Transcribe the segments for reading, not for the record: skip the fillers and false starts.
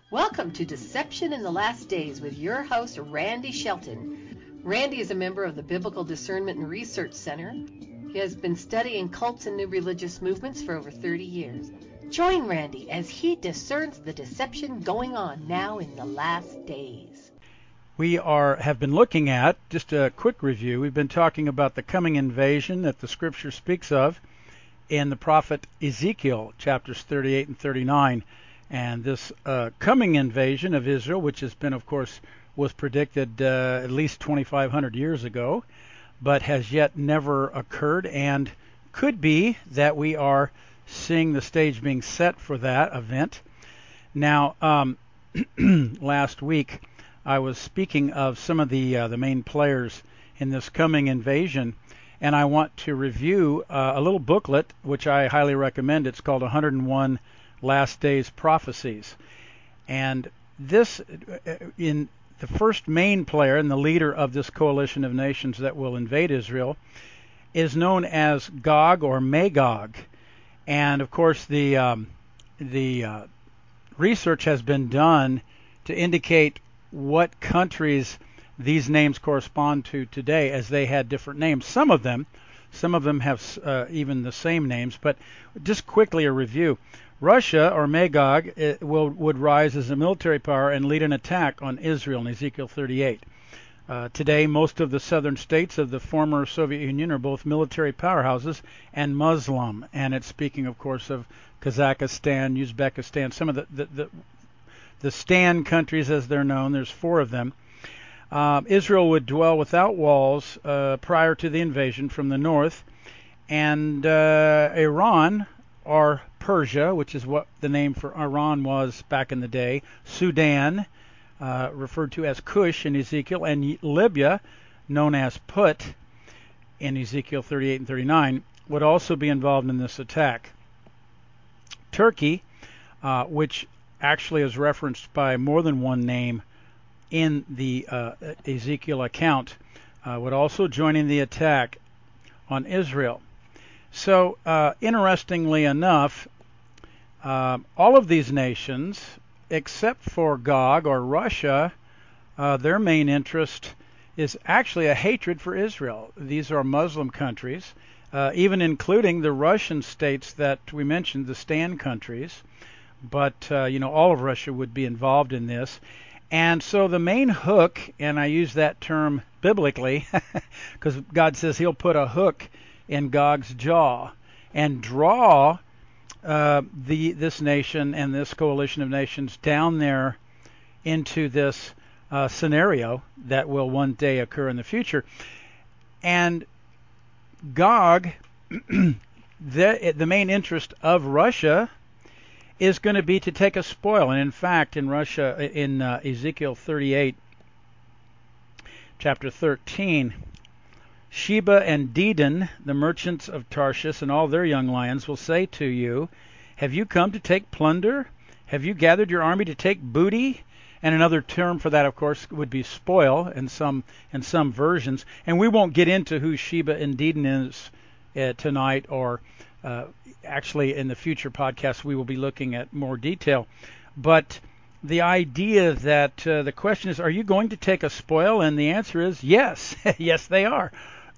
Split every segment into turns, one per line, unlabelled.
Welcome to Deception in the Last Days with your host, Randy Shelton. Randy is a member of the Biblical Discernment and Research Center. He has been studying cults and new religious movements for over 30 years. Join Randy as he discerns the deception going on now in the last days.
We have been looking at, just a quick review, we've been talking about the coming invasion that the scripture speaks of in the prophet Ezekiel, chapters 38 and 39. And this coming invasion of Israel, which has been, of course, was predicted at least 2,500 years ago, but has yet never occurred, and could be that we are seeing the stage being set for that event. Now, last week, I was speaking of some of the main players in this coming invasion, and I want to review a little booklet, which I highly recommend. It's called 101 Last Days Prophecies. And this, in the first main player and the leader of this coalition of nations that will invade Israel, is known as Gog or Magog. And of course, the research has been done to indicate what countries these names correspond to today, as they had different names. Some of them have even the same names. But just quickly a review. Russia, or Magog, would rise as a military power and lead an attack on Israel in Ezekiel 38. Today, most of the southern states of the former Soviet Union are both military powerhouses and Muslim. And it's speaking, of course, of Kazakhstan, Uzbekistan, some of the Stan countries, as they're known. There's 4 of them. Israel would dwell without walls prior to the invasion from the north. And Iran, or Persia, which is what the name for Iran was back in the day, Sudan, referred to as Cush in Ezekiel, and Libya, known as Put in Ezekiel 38 and 39, would also be involved in this attack. Turkey, which actually is referenced by more than one name in the Ezekiel account, would also join in the attack on Israel. So, interestingly enough, all of these nations, except for Gog or Russia, their main interest is actually a hatred for Israel. These are Muslim countries, even including the Russian states that we mentioned, the Stan countries. But, all of Russia would be involved in this. And so the main hook, and I use that term biblically, because God says he'll put a hook in Gog's jaw and draw this nation and this coalition of nations down there into this scenario that will one day occur in the future. And Gog, the main interest of Russia is going to be to take a spoil. And in fact, in Russia, in Ezekiel 38, chapter 13, Sheba and Dedan, the merchants of Tarshish, and all their young lions will say to you, have you come to take plunder? Have you gathered your army to take booty? And another term for that, of course, would be spoil in some versions. And we won't get into who Sheba and Dedan is tonight, or actually in the future podcasts we will be looking at more detail. But the idea that the question is, are you going to take a spoil? And the answer is yes. Yes, they are.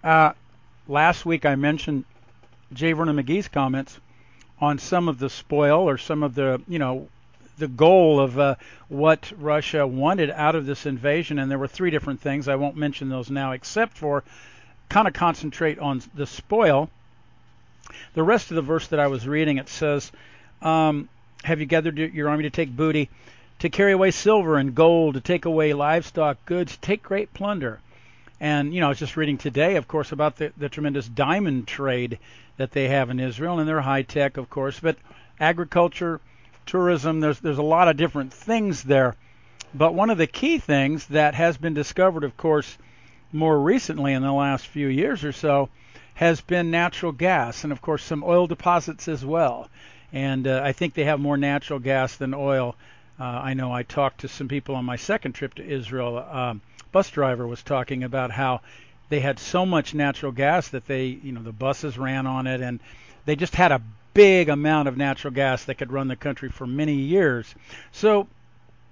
Last week I mentioned J. Vernon McGee's comments on some of the spoil, or some of the, the goal of what Russia wanted out of this invasion. And there were 3 different things. I won't mention those now, except for kind of concentrate on the spoil. The rest of the verse that I was reading, it says, have you gathered your army to take booty, to carry away silver and gold, to take away livestock, goods, to take great plunder? And, I was just reading today, of course, about the tremendous diamond trade that they have in Israel, and they're high tech, of course, but agriculture, tourism, there's a lot of different things there. But one of the key things that has been discovered, of course, more recently in the last few years or so, has been natural gas, and of course some oil deposits as well. And I think they have more natural gas than oil. I know I talked to some people on my second trip to Israel. Bus driver was talking about how they had so much natural gas that the buses ran on it, and they just had a big amount of natural gas that could run the country for many years. So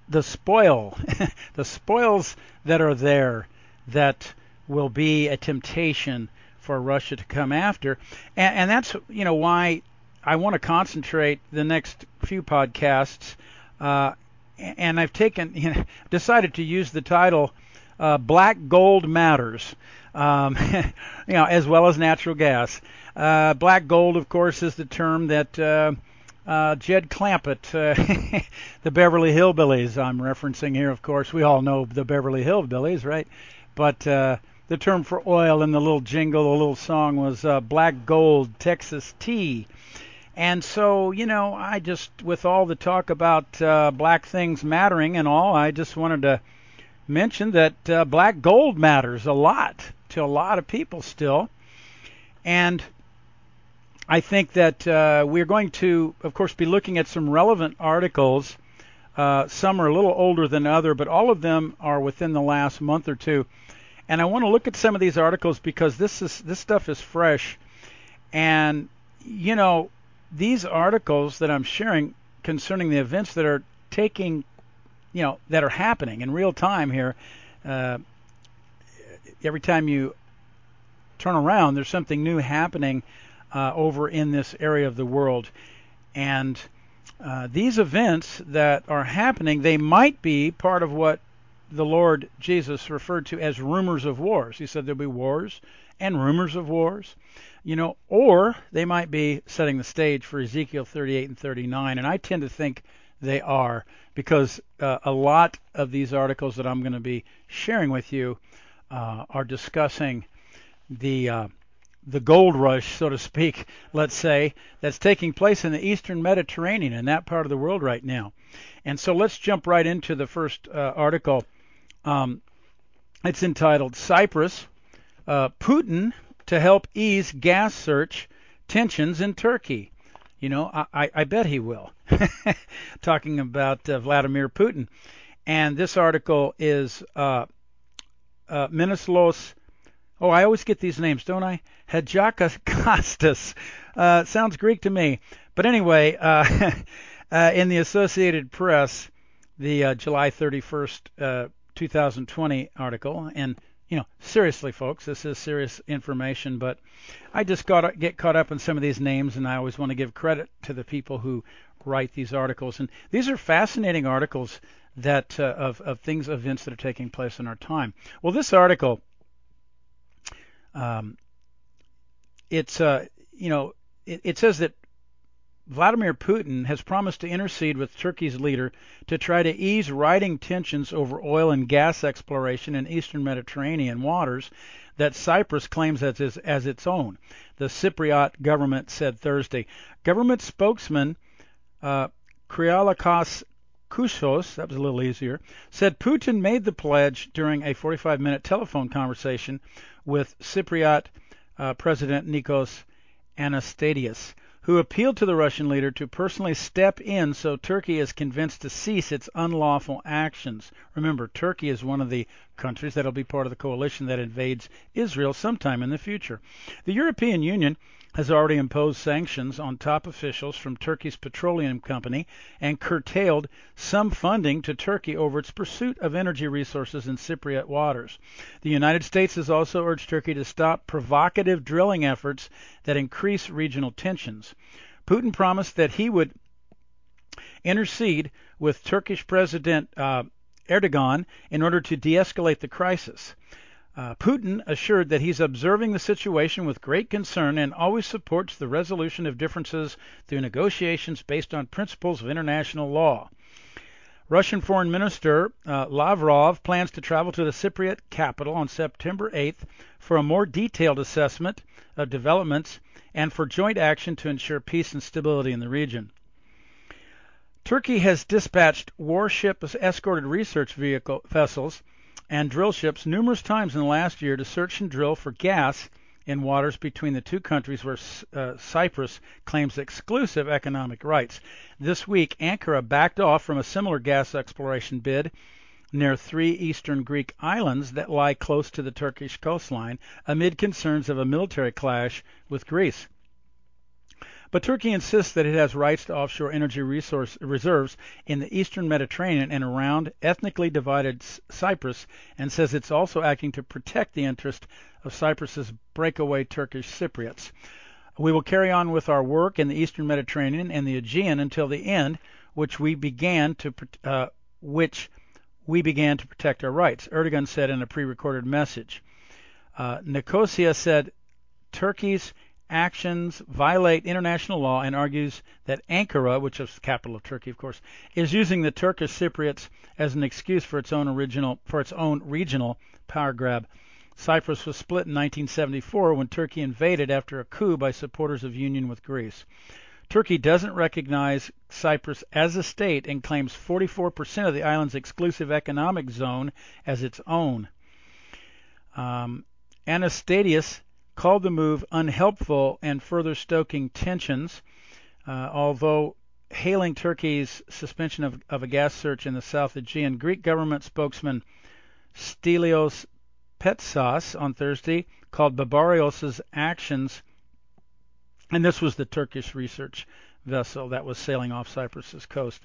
the spoil, the spoils that are there that will be a temptation for Russia to come after. And that's, why I want to concentrate the next few podcasts. And I've decided to use the title Black Gold Matters, as well as natural gas. Black gold, of course, is the term that Jed Clampett, the Beverly Hillbillies I'm referencing here, of course. We all know the Beverly Hillbillies, right? But the term for oil in the little jingle, the little song was Black Gold, Texas Tea. And so, I just, with all the talk about black things mattering and all, I just wanted to mention that black gold matters a lot to a lot of people still. And I think that we're going to, of course, be looking at some relevant articles. Some are a little older than other, but all of them are within the last month or two. And I want to look at some of these articles because this stuff is fresh. And, these articles that I'm sharing concerning the events that are that are happening in real time here, every time you turn around, there's something new happening over in this area of the world. And these events that are happening, they might be part of what the Lord Jesus referred to as rumors of wars. He said there'll be wars and rumors of wars. Or they might be setting the stage for Ezekiel 38 and 39, and I tend to think they are, because a lot of these articles that I'm going to be sharing with you are discussing the gold rush, so to speak, let's say, that's taking place in the Eastern Mediterranean, in that part of the world right now. And so let's jump right into the first article. It's entitled Cyprus, Putin to help ease gas search tensions in Turkey. I bet he will. Talking about Vladimir Putin. And this article is Menislos. Oh, I always get these names, don't I? Hadjakakostas. Sounds Greek to me. But anyway, in the Associated Press, the July 31st, 2020 article, and seriously, folks, this is serious information, but I just get caught up in some of these names, and I always want to give credit to the people who write these articles. And these are fascinating articles that of events that are taking place in our time. Well, this article, it says that Vladimir Putin has promised to intercede with Turkey's leader to try to ease rising tensions over oil and gas exploration in eastern Mediterranean waters that Cyprus claims as its own, the Cypriot government said Thursday. Government spokesman Krialakos Kouchos, that was a little easier, said Putin made the pledge during a 45-minute telephone conversation with Cypriot President Nikos Anastasiades, who appealed to the Russian leader to personally step in so Turkey is convinced to cease its unlawful actions. Remember, Turkey is one of the countries that will be part of the coalition that invades Israel sometime in the future. The European Union has already imposed sanctions on top officials from Turkey's petroleum company and curtailed some funding to Turkey over its pursuit of energy resources in Cypriot waters. The United States has also urged Turkey to stop provocative drilling efforts that increase regional tensions. Putin promised that he would intercede with Turkish President Erdogan in order to de-escalate the crisis. Putin assured that he's observing the situation with great concern and always supports the resolution of differences through negotiations based on principles of international law. Russian Foreign Minister Lavrov plans to travel to the Cypriot capital on September 8th for a more detailed assessment of developments and for joint action to ensure peace and stability in the region. Turkey has dispatched warship-escorted research vessels and drill ships numerous times in the last year to search and drill for gas in waters between the two countries where Cyprus claims exclusive economic rights. This week, Ankara backed off from a similar gas exploration bid near 3 eastern Greek islands that lie close to the Turkish coastline amid concerns of a military clash with Greece. But Turkey insists that it has rights to offshore energy reserves in the eastern Mediterranean and around ethnically divided Cyprus, and says it's also acting to protect the interest of Cyprus's breakaway Turkish Cypriots. We will carry on with our work in the eastern Mediterranean and the Aegean until the end, which we began to protect our rights, Erdogan said in a pre-recorded message. Nicosia said Turkey's actions violate international law and argues that Ankara, which is the capital of Turkey, of course, is using the Turkish Cypriots as an excuse for its own regional power grab. Cyprus was split in 1974 when Turkey invaded after a coup by supporters of union with Greece. Turkey doesn't recognize Cyprus as a state and claims 44% of the island's exclusive economic zone as its own. Anastasiades called the move unhelpful and further stoking tensions, although hailing Turkey's suspension of a gas search in the South Aegean. Greek government spokesman Stelios Petsas on Thursday called Barbaros's actions, and this was the Turkish research vessel that was sailing off Cyprus's coast,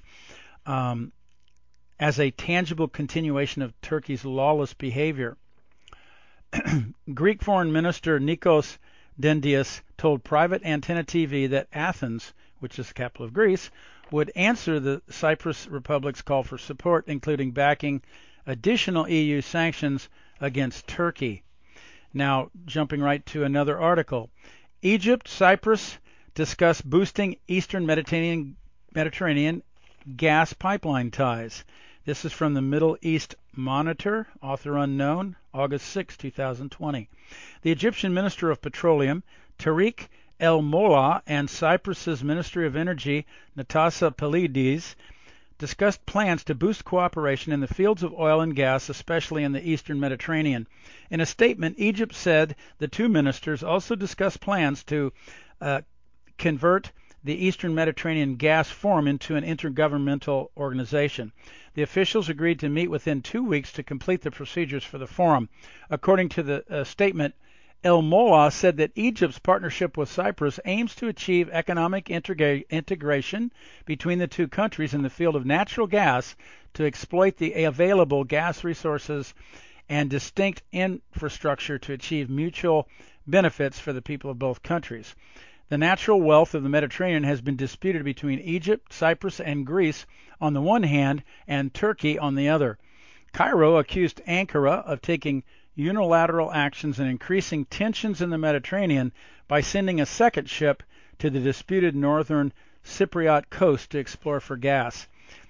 as a tangible continuation of Turkey's lawless behavior. Greek Foreign Minister Nikos Dendias told private Antenna TV that Athens, which is the capital of Greece, would answer the Cyprus Republic's call for support, including backing additional EU sanctions against Turkey. Now, jumping right to another article. Egypt, Cyprus discuss boosting Eastern Mediterranean gas pipeline ties. This is from the Middle East Monitor, author unknown, August 6, 2020. The Egyptian Minister of Petroleum, Tariq El Molla, and Cyprus's Ministry of Energy, Natasa Pilides, discussed plans to boost cooperation in the fields of oil and gas, especially in the eastern Mediterranean. In a statement, Egypt said the two ministers also discussed plans to convert the Eastern Mediterranean Gas Forum into an intergovernmental organization. The officials agreed to meet within 2 weeks to complete the procedures for the forum. According to the statement, El Molla said that Egypt's partnership with Cyprus aims to achieve economic integration between the two countries in the field of natural gas to exploit the available gas resources and distinct infrastructure to achieve mutual benefits for the people of both countries. The natural wealth of the Mediterranean has been disputed between Egypt, Cyprus, and Greece on the one hand, and Turkey on the other. Cairo accused Ankara of taking unilateral actions and increasing tensions in the Mediterranean by sending a second ship to the disputed northern Cypriot coast to explore for gas.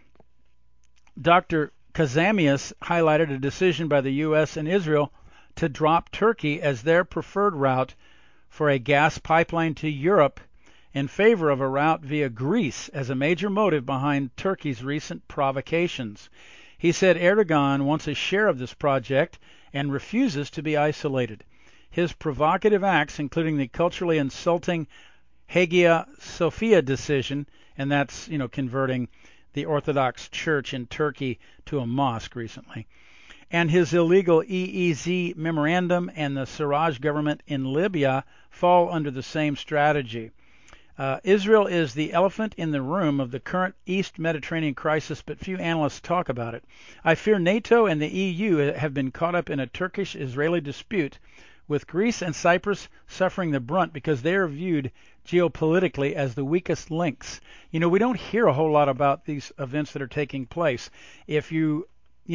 Dr. Kazamias highlighted a decision by the U.S. and Israel to drop Turkey as their preferred route for a gas pipeline to Europe in favor of a route via Greece as a major motive behind Turkey's recent provocations. He said Erdogan wants a share of this project and refuses to be isolated. His provocative acts, including the culturally insulting Hagia Sophia decision, and that's, converting the Orthodox Church in Turkey to a mosque recently, and his illegal EEZ memorandum and the Sarraj government in Libya fall under the same strategy. Israel is the elephant in the room of the current East Mediterranean crisis, but few analysts talk about it. I fear NATO and the EU have been caught up in a Turkish-Israeli dispute, with Greece and Cyprus suffering the brunt because they are viewed geopolitically as the weakest links. We don't hear a whole lot about these events that are taking place. If you're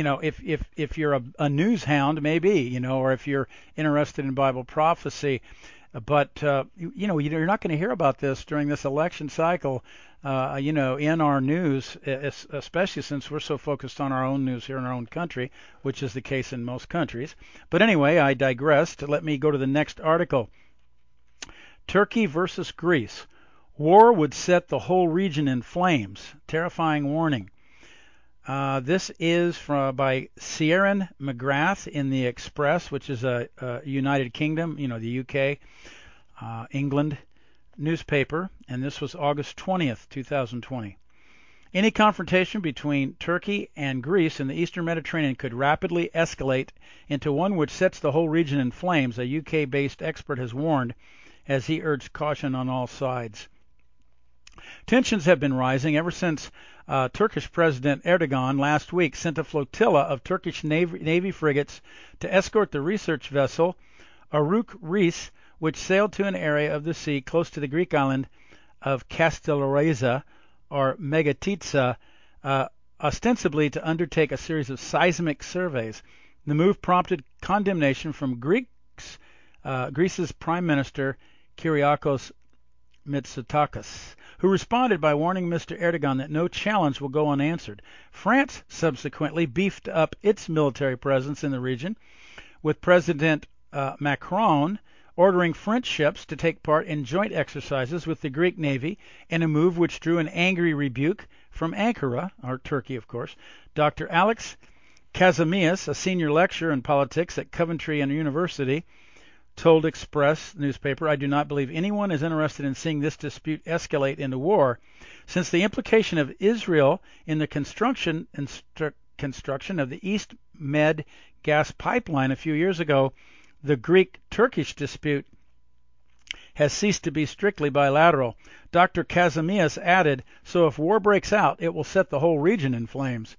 a news hound, maybe, or if you're interested in Bible prophecy, but you're not going to hear about this during this election cycle, in our news, especially since we're so focused on our own news here in our own country, which is the case in most countries. But anyway, I digressed. Let me go to the next article. Turkey versus Greece. War would set the whole region in flames. Terrifying warning. This is by Ciaran McGrath in the Express, which is a United Kingdom, the UK, England newspaper, and this was August 20th, 2020. Any confrontation between Turkey and Greece in the Eastern Mediterranean could rapidly escalate into one which sets the whole region in flames, a UK-based expert has warned, as he urged caution on all sides. Tensions have been rising ever since Turkish President Erdogan last week sent a flotilla of Turkish Navy frigates to escort the research vessel Aruk Reis, which sailed to an area of the sea close to the Greek island of Castelloriza or Megatitsa, ostensibly to undertake a series of seismic surveys. The move prompted condemnation from Greece's Prime Minister Kyriakos Mitsotakis, who responded by warning Mr. Erdogan that no challenge will go unanswered. France subsequently beefed up its military presence in the region, with President Macron ordering French ships to take part in joint exercises with the Greek Navy, in a move which drew an angry rebuke from Ankara, or Turkey, of course. Dr. Alex Kazemias, a senior lecturer in politics at Coventry University, told Express newspaper, "I do not believe anyone is interested in seeing this dispute escalate into war. Since the implication of Israel in the construction of the East Med gas pipeline a few years ago, the Greek-Turkish dispute has ceased to be strictly bilateral." Dr. Kazemias added, "So if war breaks out, it will set the whole region in flames."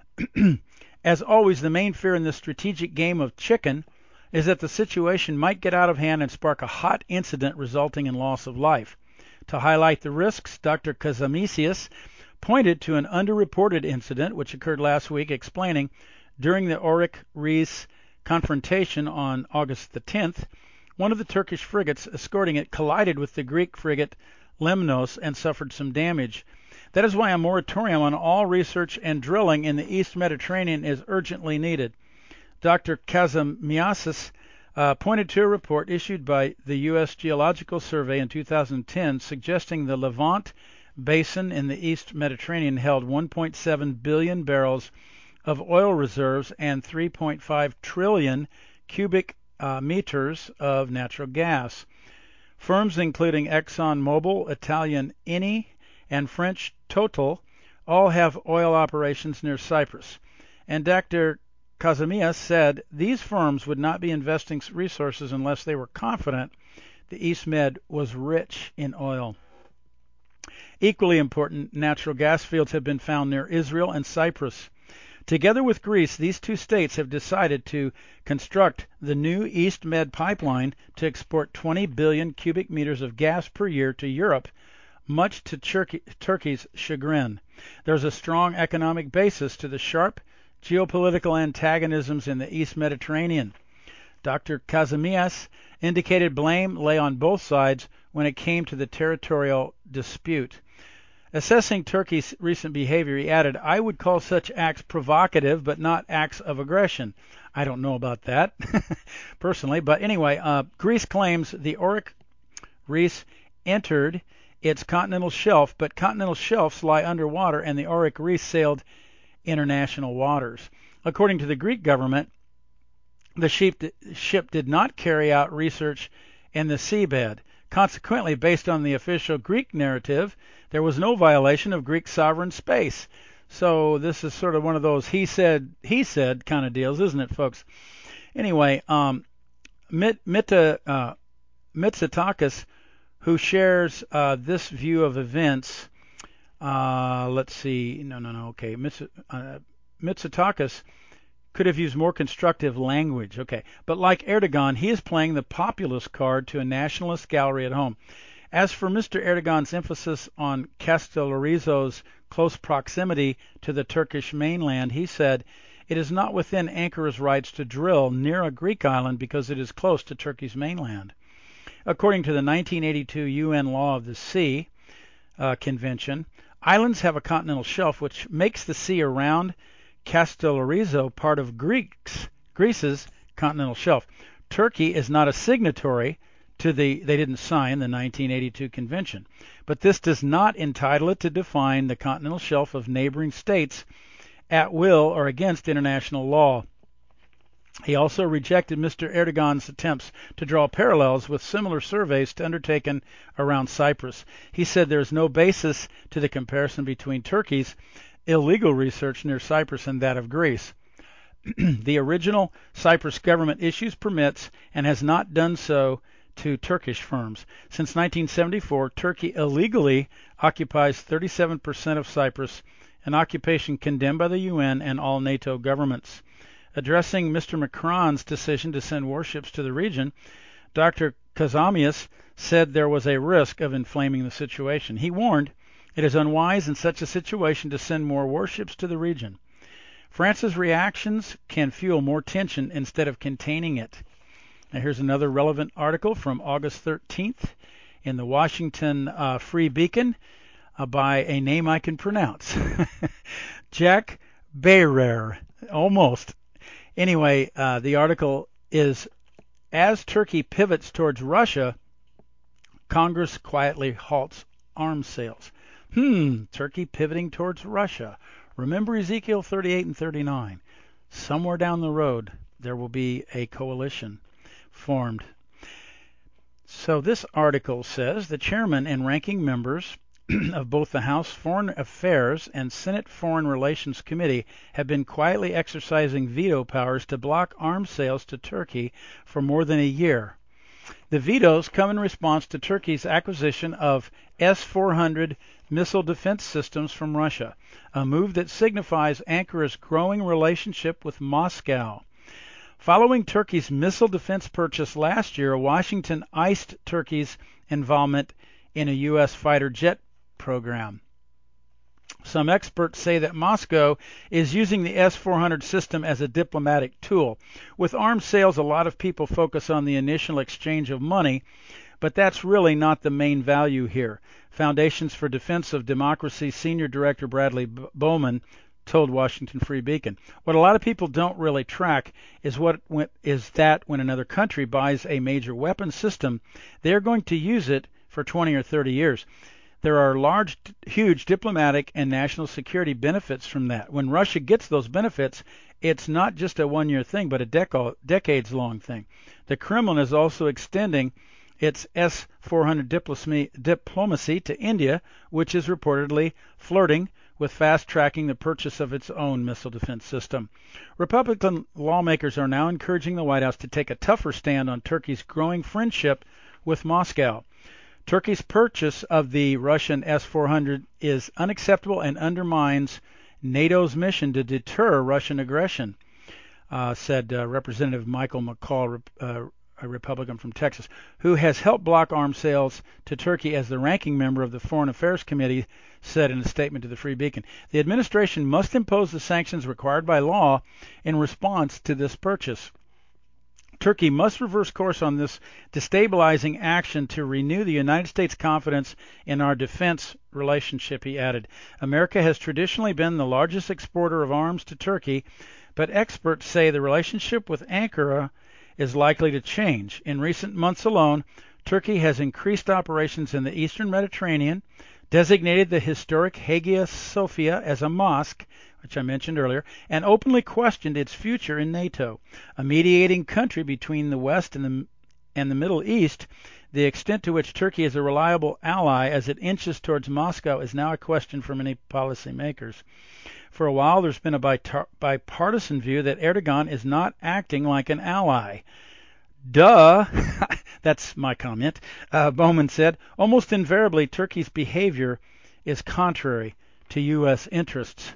As always, the main fear in this strategic game of chicken is that the situation might get out of hand and spark a hot incident resulting in loss of life. To highlight the risks, Dr. Kazemias pointed to an underreported incident which occurred last week, explaining, during the Aruk Reis confrontation on August the 10th, one of the Turkish frigates escorting it collided with the Greek frigate Lemnos and suffered some damage. That is why a moratorium on all research and drilling in the East Mediterranean is urgently needed. Dr. Kazemias pointed to a report issued by the U.S. Geological Survey in 2010 suggesting the Levant Basin in the East Mediterranean held 1.7 billion barrels of oil reserves and 3.5 trillion cubic meters of natural gas. Firms including ExxonMobil, Italian Eni, and French Total all have oil operations near Cyprus. And Dr. Kazemias said these firms would not be investing resources unless they were confident the East Med was rich in oil. Equally important, natural gas fields have been found near Israel and Cyprus. Together with Greece, these two states have decided to construct the new East Med pipeline to export 20 billion cubic meters of gas per year to Europe, much to Turkey's chagrin. There's a strong economic basis to the sharp geopolitical antagonisms in the East Mediterranean. Dr. Kazemias indicated blame lay on both sides when it came to the territorial dispute. Assessing Turkey's recent behavior, he added, "I would call such acts provocative, but not acts of aggression." I don't know about that, personally. But anyway, Greece claims the Aruk Reis entered its continental shelf, but continental shelves lie underwater, and the Aruk Reis sailed international waters. According to the Greek government, the ship did not carry out research in the seabed. Consequently, based on the official Greek narrative, there was no violation of Greek sovereign space. So this is sort of one of those he said kind of deals, isn't it, folks? Anyway, Mitsotakis, who shares this view of events, let's see, okay, Mitsotakis could have used more constructive language. Okay, but like Erdogan, he is playing the populist card to a nationalist gallery at home. As for Mr. Erdogan's emphasis on Castellorizo's close proximity to the Turkish mainland, he said, "It is not within Ankara's rights to drill near a Greek island because it is close to Turkey's mainland." According to the 1982 UN Law of the Sea Convention, islands have a continental shelf which makes the sea around Castellorizo part of Greece's continental shelf. Turkey is not a signatory to they didn't sign the 1982 convention, but this does not entitle it to define the continental shelf of neighboring states at will or against international law. He also rejected Mr. Erdogan's attempts to draw parallels with similar surveys undertaken around Cyprus. He said there is no basis to the comparison between Turkey's illegal research near Cyprus and that of Greece. The original Cyprus government issues permits and has not done so to Turkish firms. Since 1974, Turkey illegally occupies 37% of Cyprus, an occupation condemned by the UN and all NATO governments. Addressing Mr. Macron's decision to send warships to the region, Dr. Kazamias said there was a risk of inflaming the situation. He warned, "It is unwise in such a situation to send more warships to the region. France's reactions can fuel more tension instead of containing it." Now here's another relevant article from August 13th in the Washington Free Beacon by a name I can pronounce. Jack Behrer. Almost. Anyway, the article is, "As Turkey pivots towards Russia, Congress quietly halts arms sales." Turkey pivoting towards Russia. Remember Ezekiel 38 and 39. Somewhere down the road, there will be a coalition formed. So this article says the chairman and ranking members of both the House Foreign Affairs and Senate Foreign Relations Committee have been quietly exercising veto powers to block arms sales to Turkey for more than a year. The vetoes come in response to Turkey's acquisition of S-400 missile defense systems from Russia, a move that signifies Ankara's growing relationship with Moscow. Following Turkey's missile defense purchase last year, Washington iced Turkey's involvement in a U.S. fighter jet program. Some experts say that Moscow is using the S-400 system as a diplomatic tool. With arms sales, a lot of people focus on the initial exchange of money, but that's really not the main value here. Foundations for Defense of Democracy Senior Director Bradley Bowman told Washington Free Beacon, "What a lot of people don't really track is that when another country buys a major weapon system, they're going to use it for 20 or 30 years. There are huge diplomatic and national security benefits from that. When Russia gets those benefits, it's not just a one-year thing, but a decades-long thing. The Kremlin is also extending its S-400 diplomacy to India, which is reportedly flirting with fast-tracking the purchase of its own missile defense system." Republican lawmakers are now encouraging the White House to take a tougher stand on Turkey's growing friendship with Moscow. Turkey's purchase of the Russian S-400 is unacceptable and undermines NATO's mission to deter Russian aggression, said Representative Michael McCall, a Republican from Texas, who has helped block arms sales to Turkey as the ranking member of the Foreign Affairs Committee, said in a statement to the Free Beacon. The administration must impose the sanctions required by law in response to this purchase. Turkey must reverse course on this destabilizing action to renew the United States' confidence in our defense relationship, he added. America has traditionally been the largest exporter of arms to Turkey, but experts say the relationship with Ankara is likely to change. In recent months alone, Turkey has increased operations in the eastern Mediterranean, designated the historic Hagia Sophia as a mosque, which I mentioned earlier, and openly questioned its future in NATO. A mediating country between the West and the Middle East, the extent to which Turkey is a reliable ally as it inches towards Moscow is now a question for many policymakers. For a while, there's been a bipartisan view that Erdogan is not acting like an ally. Duh! That's my comment. Bowman said, almost invariably, Turkey's behavior is contrary to U.S. interests.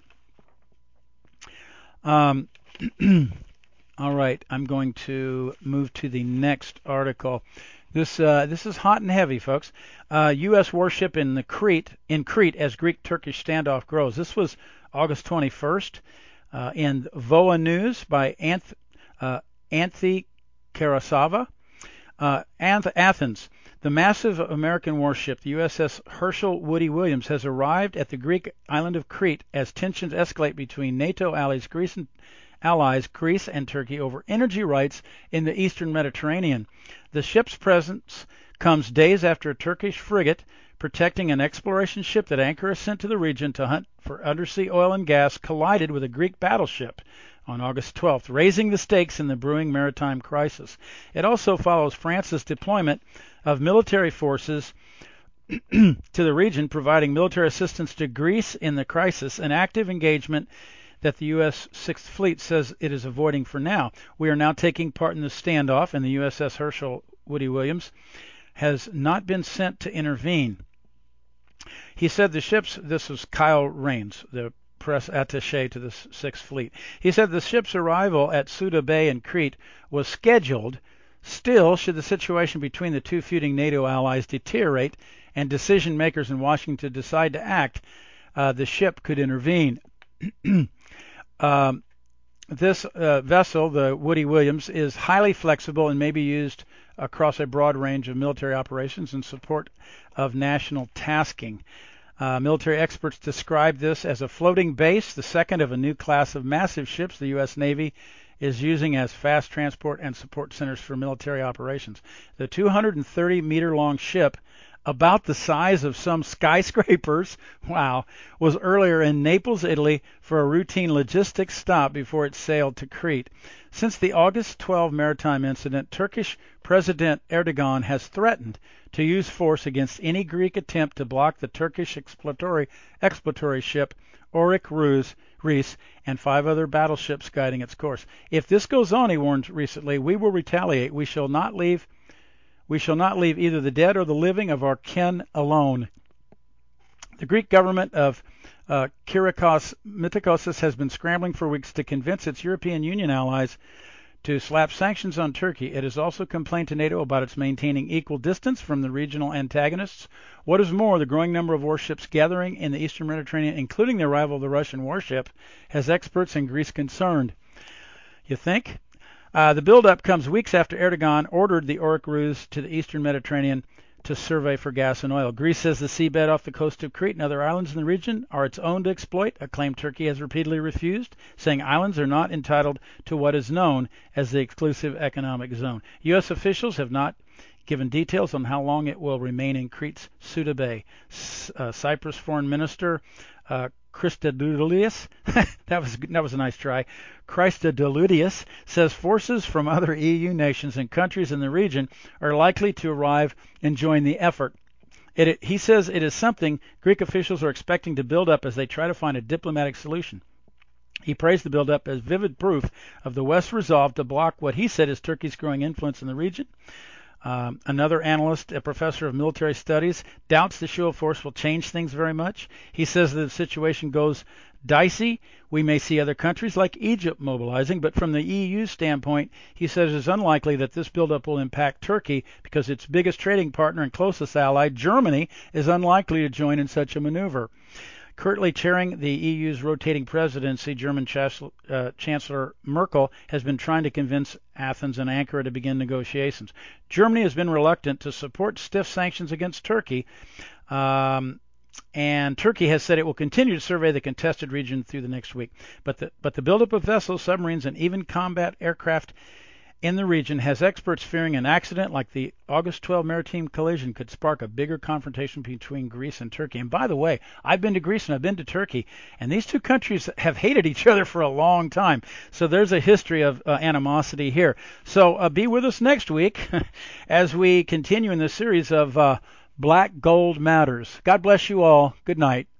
All right, I'm going to move to the next article. This is hot and heavy, folks. U.S. warship in Crete as Greek-Turkish standoff grows. This was August 21st in VOA News by Anthi Karasava. Athens. The massive American warship, the USS Herschel Woody Williams, has arrived at the Greek island of Crete as tensions escalate between NATO allies Greece and Turkey over energy rights in the eastern Mediterranean. The ship's presence comes days after a Turkish frigate protecting an exploration ship that Ankara sent to the region to hunt for undersea oil and gas collided with a Greek battleship on August 12th, raising the stakes in the brewing maritime crisis. It also follows France's deployment of military forces to the region, providing military assistance to Greece in the crisis, an active engagement that the U.S. Sixth Fleet says it is avoiding for now. We are now taking part in the standoff, and the USS Herschel Woody Williams, has not been sent to intervene. He said the ships, this was Kyle Rains, the press attaché to the Sixth Fleet. He said the ship's arrival at Suda Bay in Crete was scheduled. Still, should the situation between the two feuding NATO allies deteriorate and decision makers in Washington decide to act, the ship could intervene. This vessel, the Woody Williams, is highly flexible and may be used across a broad range of military operations in support of national tasking. Military experts describe this as a floating base, the second of a new class of massive ships the U.S. Navy is using as fast transport and support centers for military operations. The 230-meter-long ship, about the size of some skyscrapers, was earlier in Naples, Italy, for a routine logistics stop before it sailed to Crete. Since the August 12 maritime incident, Turkish President Erdogan has threatened to use force against any Greek attempt to block the Turkish exploratory ship Oryk Reis and 5 other battleships guiding its course. If this goes on, he warned recently, we will retaliate. We shall not leave either the dead or the living of our kin alone. The Greek government of Kyriakos Mitsotakis has been scrambling for weeks to convince its European Union allies to slap sanctions on Turkey. It has also complained to NATO about its maintaining equal distance from the regional antagonists. What is more, the growing number of warships gathering in the Eastern Mediterranean, including the arrival of the Russian warship, has experts in Greece concerned. You think? The buildup comes weeks after Erdogan ordered the Oryk Reis to the Eastern Mediterranean to survey for gas and oil. Greece says the seabed off the coast of Crete and other islands in the region are its own to exploit, a claim Turkey has repeatedly refused, saying islands are not entitled to what is known as the exclusive economic zone. U.S. officials have not given details on how long it will remain in Crete's Suda Bay. Cyprus Foreign Minister Christodoulides, that was a nice try. Christodoulides says forces from other EU nations and countries in the region are likely to arrive and join the effort. He says it is something Greek officials are expecting to build up as they try to find a diplomatic solution. He praised the buildup as vivid proof of the West's resolve to block what he said is Turkey's growing influence in the region. Another analyst, a professor of military studies, doubts the show of force will change things very much. He says that the situation goes dicey. We may see other countries like Egypt mobilizing, but from the EU standpoint, he says it's unlikely that this buildup will impact Turkey because its biggest trading partner and closest ally, Germany, is unlikely to join in such a maneuver. Currently chairing the EU's rotating presidency, German Chancellor Merkel has been trying to convince Athens and Ankara to begin negotiations. Germany has been reluctant to support stiff sanctions against Turkey, and Turkey has said it will continue to survey the contested region through the next week. But the buildup of vessels, submarines, and even combat aircraft in the region has experts fearing an accident like the August 12 maritime collision could spark a bigger confrontation between Greece and Turkey. And by the way, I've been to Greece and I've been to Turkey, and these two countries have hated each other for a long time. So there's a history of animosity here. So be with us next week as we continue in this series of Black Gold Matters. God bless you all. Good night.